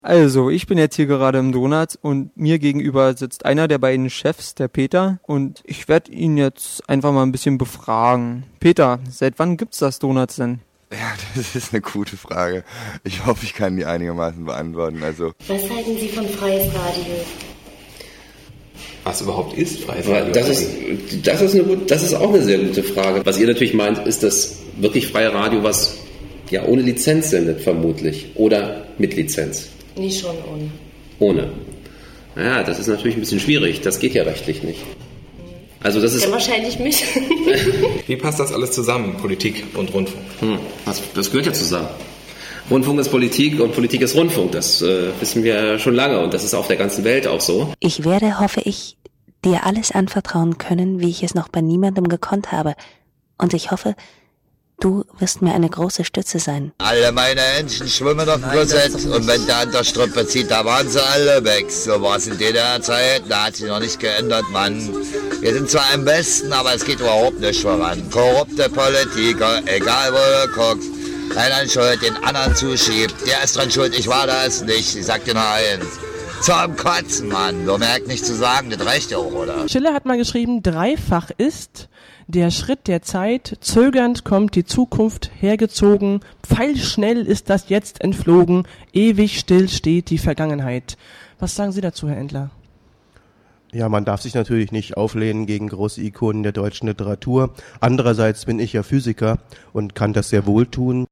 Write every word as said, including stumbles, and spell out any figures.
Also, ich bin jetzt hier gerade im Donuts und mir gegenüber sitzt einer der beiden Chefs, der Peter, und ich werde ihn jetzt einfach mal ein bisschen befragen. Peter, seit wann gibt's das Donuts denn? Ja, das ist eine gute Frage. Ich hoffe, ich kann die einigermaßen beantworten. Also, was halten Sie von freies Radio? Was überhaupt ist freies Radio? Das ist, das ist, eine, das ist auch eine sehr gute Frage. Was ihr natürlich meint, ist das wirklich freie Radio, was ja ohne Lizenz sendet, vermutlich. Oder mit Lizenz. Nee, schon ohne. Ohne. Ja, das ist natürlich ein bisschen schwierig. Das geht ja rechtlich nicht. Also das ist ja, wahrscheinlich mit. Wie passt das alles zusammen, Politik und Rundfunk? Hm, das, das gehört ja zusammen. Rundfunk ist Politik und Politik ist Rundfunk. Das äh, wissen wir schon lange und das ist auf der ganzen Welt auch so. Ich werde, hoffe ich, dir alles anvertrauen können, wie ich es noch bei niemandem gekonnt habe. Und ich hoffe, du wirst mir eine große Stütze sein. Alle meine Händchen schwimmen auf dem Klosett und wenn der an der Strippe zieht, da waren sie alle weg. So war es in D D R-Zeit, da hat sich noch nicht geändert, Mann. Wir sind zwar am besten, aber es geht überhaupt nicht voran. Korrupte Politiker, egal wo du guckst, einer schuld, den anderen zuschiebt. Der ist dran schuld, ich war das nicht. Ich sag dir nur eins. Zum Kotzen, Mann. Du merkst nicht zu sagen, das reicht ja auch, oder? Schiller hat mal geschrieben, dreifach ist der Schritt der Zeit, zögernd kommt die Zukunft hergezogen, pfeilschnell ist das Jetzt entflogen, ewig still steht die Vergangenheit. Was sagen Sie dazu, Herr Endler? Ja, man darf sich natürlich nicht auflehnen gegen große Ikonen der deutschen Literatur. Andererseits bin ich ja Physiker und kann das sehr wohl tun.